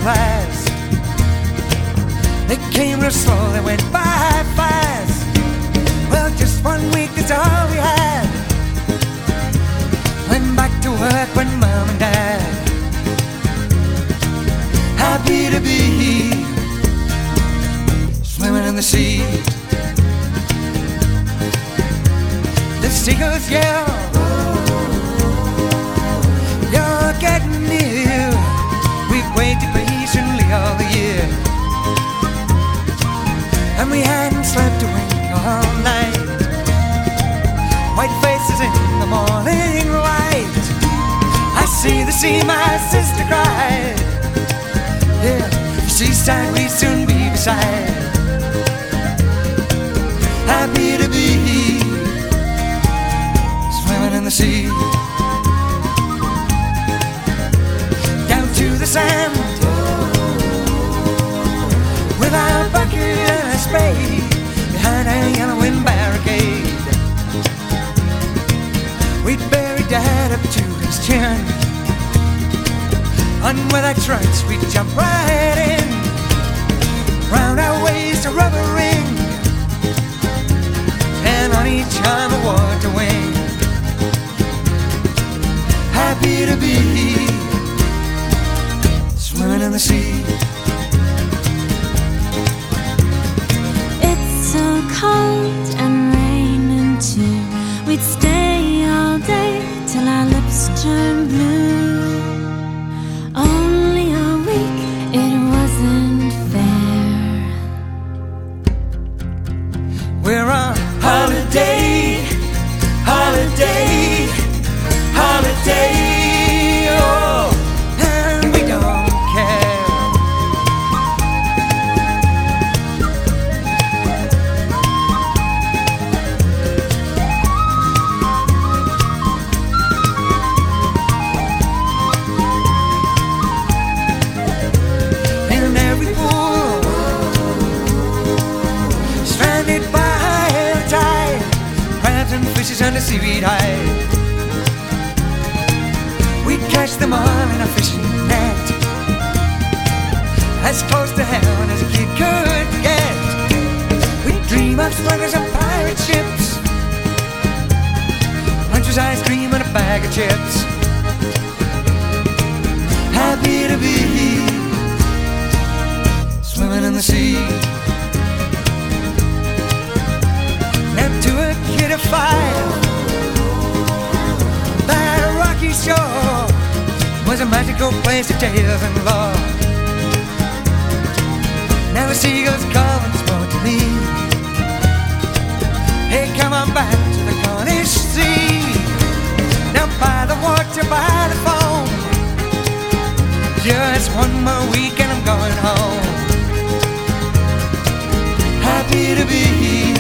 class. They came real slow, they went by fast. Well, just 1 week, that's all we had. Went back to work when Mom and Dad. Happy to be swimming in the sea. The seagulls yell, you're getting near. We've waited patiently all the year, and we hadn't slept a wink all night. White faces in the morning light. I see the sea, my sister cried. Yeah, seaside we soon be beside. Happy to be swimming in the sea. Down to the sand with our bucket and a spade, behind a yellowing barricade. We'd bury Dad up to his chin, and with our trunks we'd jump right in, round our waist a rubber ring, and on each arm a water wing. Happy to be swimming in the sea. It's so cold and raining too. We'd stay all day till our lips turn blue. Only a week, it wasn't fair. We're on holiday, holiday, holiday, oh, and we don't care. In every pool, stranded by the tide, crabs and fishes under seaweed hide. We'd catch them all in a fishing net, as close to heaven as a kid could get. We'd dream of smugglers and pirate ships, lunch's ice cream and a bag of chips. Happy to be swimming in the sea. Now to a kid of 5, that rocky shore was a magical place of tales and lore. Now the seagulls call and spoke to me. Hey, come on back to the Cornish Sea. Now by the water, by the foam, just 1 more week and I'm going home. Happy to be